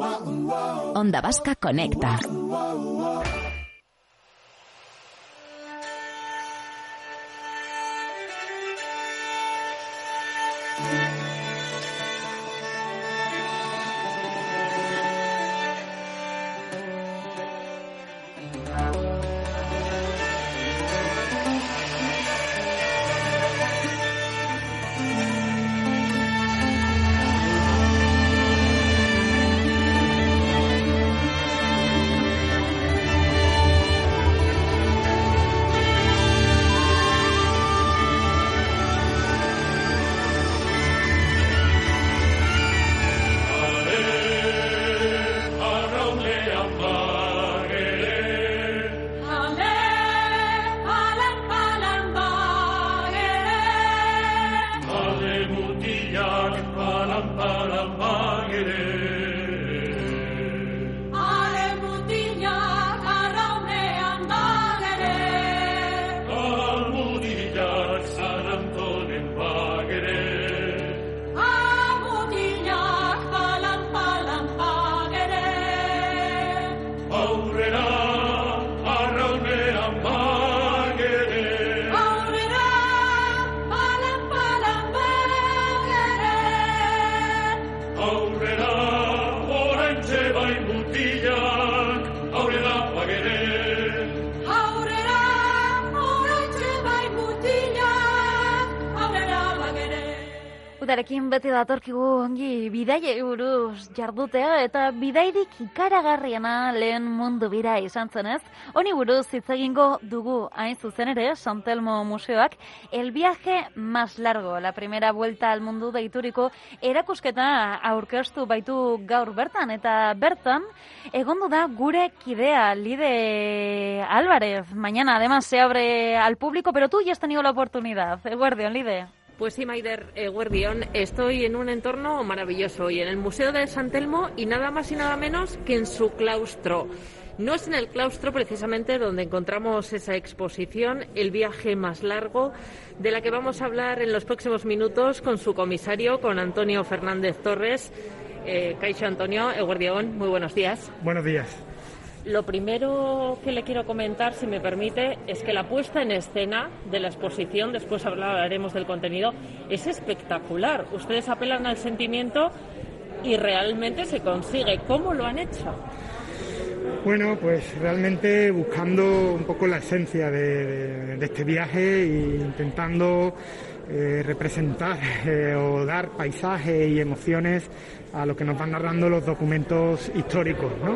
Onda Vasca Conecta. Udarekin beti datorkigu ongi bidaiei buruz jardutea eta bidairik ikaragarriena lehen mundu bira izan zenez. Honi buruz hitz egingo dugu hain zuzen ere San Telmo Museoak El viaje más largo, la primera vuelta al mundo deituriko erakusketa aurkeztu baitu gaur bertan eta bertan egondu da gure kidea Lide Álvarez. Mañana además se abre al público, pero tú ya has tenido la oportunidad. Eguerdion, Lide. Pues sí, Maider, Eguerdion, estoy en un entorno maravilloso y en el Museo de San Telmo y nada más y nada menos que en su claustro. No es en el claustro precisamente donde encontramos esa exposición, El viaje más largo, de la que vamos a hablar en los próximos minutos con su comisario, con Antonio Fernández Torres. Kaixo Antonio, Eguerdion, muy buenos días. Buenos días. Lo primero que le quiero comentar, si me permite, es que la puesta en escena de la exposición, después hablaremos del contenido, es espectacular. Ustedes apelan al sentimiento y realmente se consigue. ¿Cómo lo han hecho? Bueno, pues realmente buscando un poco la esencia de este viaje e intentando representar o dar paisajes y emociones a lo que nos van narrando los documentos históricos, ¿no?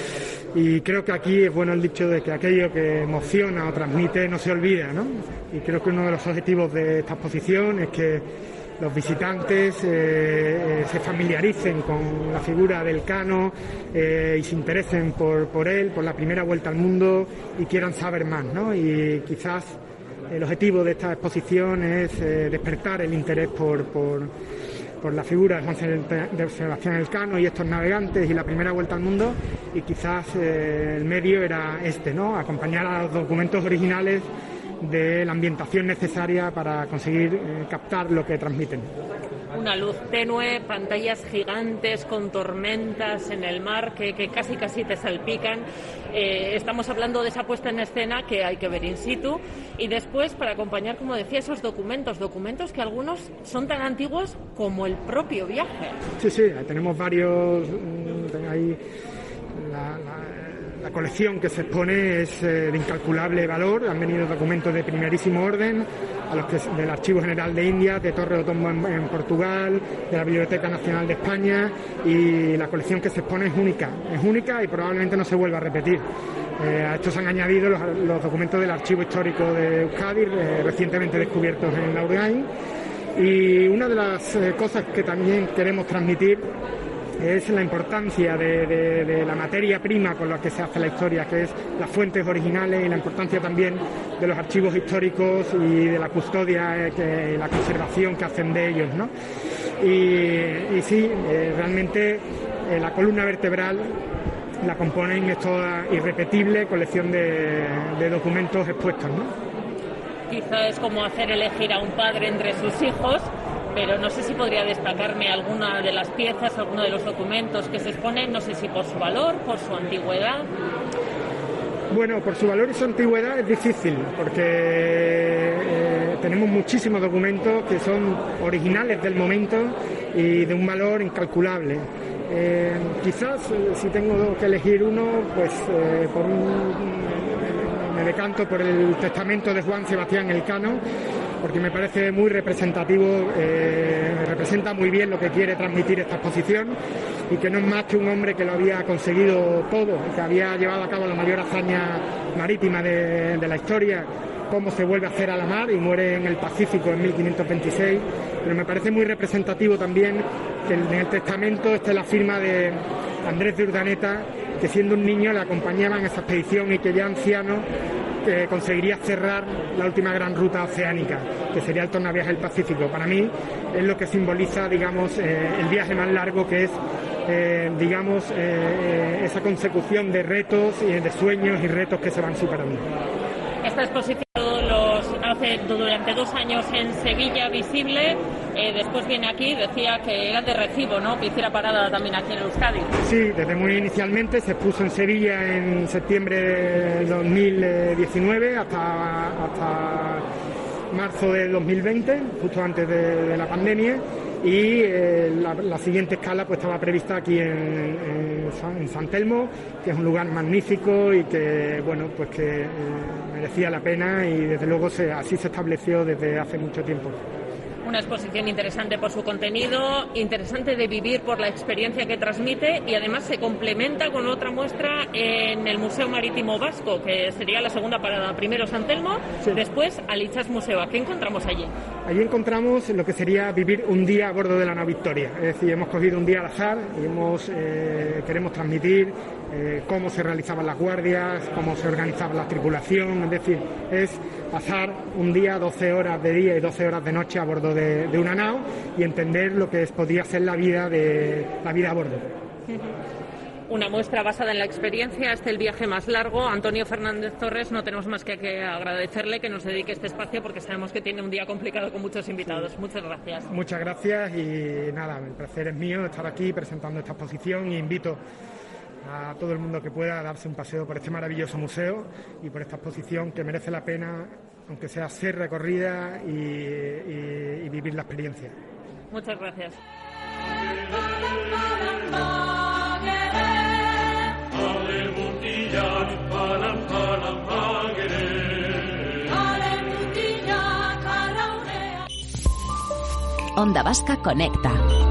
Y creo que aquí es bueno el dicho de que aquello que emociona o transmite no se olvida, ¿no? Y creo que uno de los objetivos de esta exposición es que los visitantes se familiaricen con la figura del Cano y se interesen por él, por la primera vuelta al mundo y quieran saber más, ¿no? Y quizás el objetivo de esta exposición es despertar el interés por la figura de Sebastián Elcano y estos navegantes y la primera vuelta al mundo, y quizás el medio era ¿no? Acompañar a los documentos originales de la ambientación necesaria para conseguir captar lo que transmiten. Una luz tenue, pantallas gigantes con tormentas en el mar que casi te salpican. Estamos hablando de esa puesta en escena que hay que ver in situ y después para acompañar, como decía, esos documentos que algunos son tan antiguos como el propio viaje. Sí, tenemos varios. Hay la colección que se expone es de incalculable valor. Han venido documentos de primerísimo orden, a los que del Archivo General de Indias, de Torre Otombo en Portugal, de la Biblioteca Nacional de España, y la colección que se expone es única y probablemente no se vuelva a repetir. A esto se han añadido los documentos del Archivo Histórico de Euskadi, recientemente descubiertos en Lauragain. Y una de las cosas que también queremos transmitir es la importancia de la materia prima con la que se hace la historia, que es las fuentes originales, y la importancia también de los archivos históricos y de la custodia, la conservación que hacen de ellos, ¿no? Y sí, realmente la columna vertebral la componen esta irrepetible colección de documentos expuestos, ¿no? Quizá es como hacer elegir a un padre entre sus hijos. pero no sé si podría destacarme alguna de las piezas, alguno de los documentos que se exponen, no sé si por su valor, por su antigüedad. Bueno, por su valor y su antigüedad es difícil, porque tenemos muchísimos documentos que son originales del momento y de un valor incalculable. Quizás, si tengo que elegir uno, pues me decanto por el testamento de Juan Sebastián Elcano, porque me parece muy representativo, representa muy bien lo que quiere transmitir esta exposición, y que no es más que un hombre que lo había conseguido todo, que había llevado a cabo la mayor hazaña marítima de la historia, cómo se vuelve a hacer a la mar y muere en el Pacífico en 1526, pero me parece muy representativo también que en el testamento esté la firma de Andrés de Urdaneta, que siendo un niño le acompañaba en esa expedición y que ya anciano conseguiría cerrar la última gran ruta oceánica, que sería el tornaviaje del Pacífico. Para mí es lo que simboliza, digamos, el viaje más largo, que es, esa consecución de retos y de sueños y retos que se van superando. Esta exposición hace durante 2 años en Sevilla visible, después viene aquí, decía que era de recibo, ¿no?, que hiciera parada también aquí en Euskadi. Sí, desde muy inicialmente se expuso en Sevilla en septiembre de 2019 hasta marzo del 2020, justo antes de la pandemia, y la siguiente escala pues estaba prevista aquí en San Telmo, que es un lugar magnífico y que, bueno, pues que merecía la pena, y desde luego así se estableció desde hace mucho tiempo. Una exposición interesante por su contenido, interesante de vivir por la experiencia que transmite, y además se complementa con otra muestra en el Museo Marítimo Vasco, que sería la segunda parada. Primero San Telmo, sí. Después Alitzas Museo. ¿Qué encontramos allí? Allí encontramos lo que sería vivir un día a bordo de la nao Victoria. Es decir, hemos cogido un día al azar y queremos transmitir cómo se realizaban las guardias, cómo se organizaba la tripulación. Es decir, es pasar un día, 12 horas de día y 12 horas de noche a bordo de una nao y entender lo que podría ser la vida a bordo. Una muestra basada en la experiencia, el viaje más largo. Antonio Fernández Torres, no tenemos más que agradecerle que nos dedique este espacio, porque sabemos que tiene un día complicado con muchos invitados. Muchas gracias. Muchas gracias, y nada, el placer es mío estar aquí presentando esta exposición, y invito a todo el mundo que pueda darse un paseo por este maravilloso museo y por esta exposición, que merece la pena, aunque sea ser recorrida y vivir la experiencia. Muchas gracias. Onda Vasca conecta.